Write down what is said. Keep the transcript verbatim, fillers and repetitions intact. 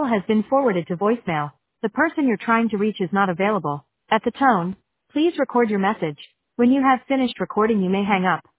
call has been forwarded to voicemail. The person you're trying to reach is not available. At the tone, please record your message. When you have finished recording, you may hang up.